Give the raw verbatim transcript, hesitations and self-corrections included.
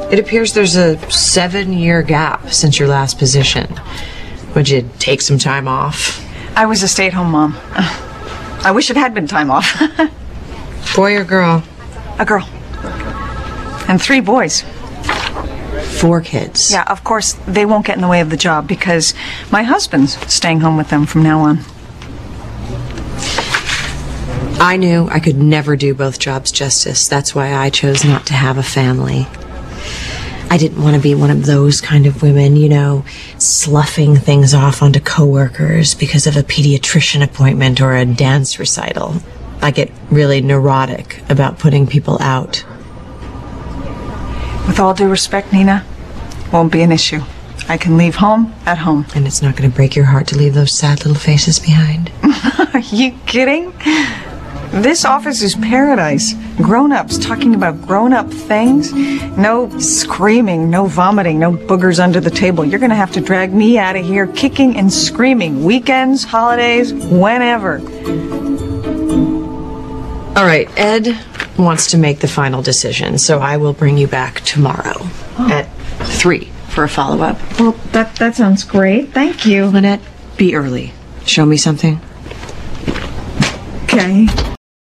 It appears there's a seven-year gap since your last position. Would you take some time off? I was a stay-at-home mom. I wish it had been time off. Boy or girl? A girl. And three boys. Four kids. Yeah, of course, they won't get in the way of the job because my husband's staying home with them from now on. I knew I could never do both jobs justice. That's why I chose not to have a family. I didn't want to be one of those kind of women, you know, sloughing things off onto coworkers because of a pediatrician appointment or a dance recital. I get really neurotic about putting people out. With all due respect, Nina, won't be an issue. I can leave home at home. And it's not going to break your heart to leave those sad little faces behind? Are you kidding? This office is paradise. Grown-ups talking about grown-up things. No screaming, no vomiting, no boogers under the table. You're going to have to drag me out of here kicking and screaming. Weekends, holidays, whenever. All right, Ed wants to make the final decision, so I will bring you back tomorrow oh. at three for a follow-up. Well, that, that sounds great. Thank you. Lynette, be early. Show me something. Okay.